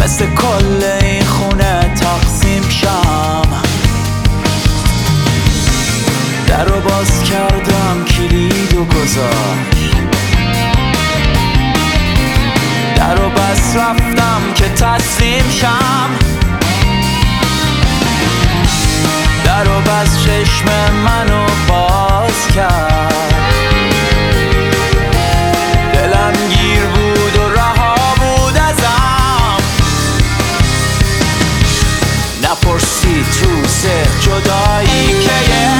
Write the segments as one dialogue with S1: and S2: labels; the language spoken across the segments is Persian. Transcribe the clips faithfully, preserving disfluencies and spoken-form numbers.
S1: مثل کل این خونه تقسیم شم. در رو باز کردم کلید و گذاشت، در رو بس رفتم که تسلیم شم. در رو بس چشم منو باز کرد، دلم گیر بود و رها بود ازم. نپرسید روز جدایی کیه،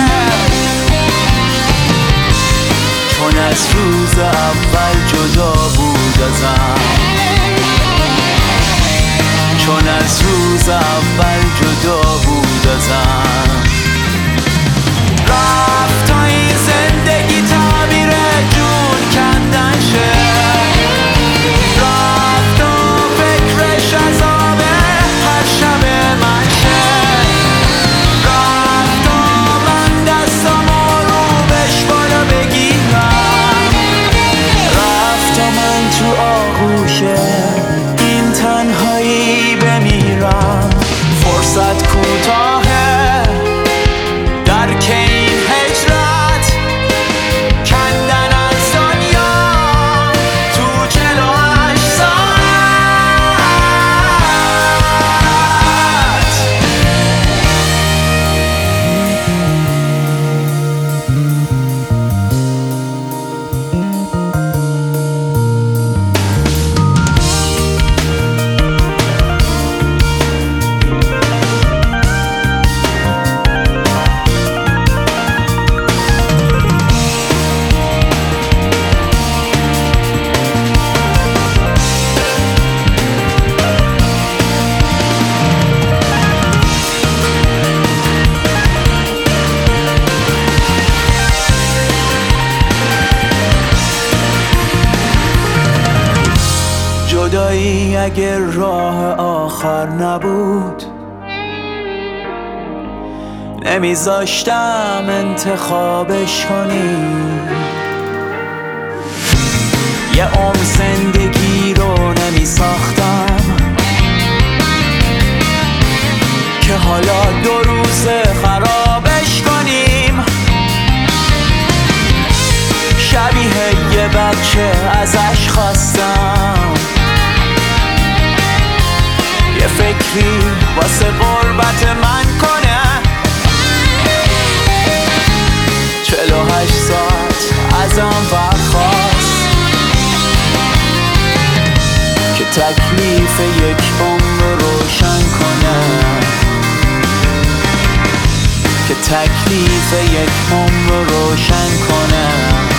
S1: چون از روز اول جدا بود ازم. چون از روز اول جدا بود ازم. رفت تا این زندگی تعبیر جون کندن شه، رفت تا فکرش عذاب هر شب من شه، رفت تا من دستامو رو بهش بالا بگیرم، رفت تا من تو آغوش این تنهایی بمیرم. فرصت کوتاهه درک این هجرت، کندن از دنیا تو چهل و هشت ساعت. جدایی اگر راه آخر نبود، نمیذاشتم انتخابش کنی. یه عمر زندگی رو نمیساختم که حالا دو روزه خرابش کنیم. شبیه یه بچه ازش خواستم یه فکری واسه غربت من کنه. چهل و هشت ساعت ازم برخواست که تکلیف یک عمر روشن کنه، که تکلیف یک عمر روشن کنه.